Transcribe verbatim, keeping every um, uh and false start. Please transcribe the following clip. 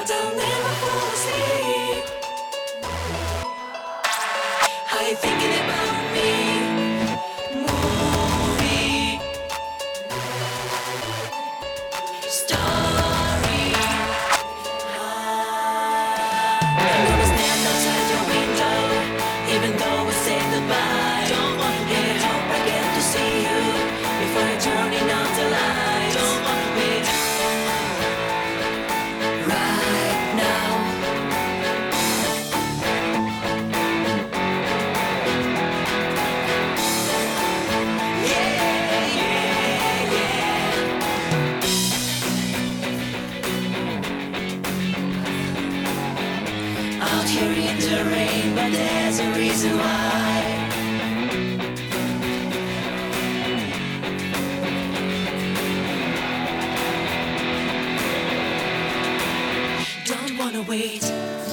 but I'll never fall asleep. Are you thinking about me? Movie, story. I know the stand outside your window, even though we say goodbye. Don't wanna get I hope I get to see you before you're turning out the lights. Don't wanna wait right now. Yeah, yeah, yeah. Out here in the rain, but there's a reason why. Don't wanna wait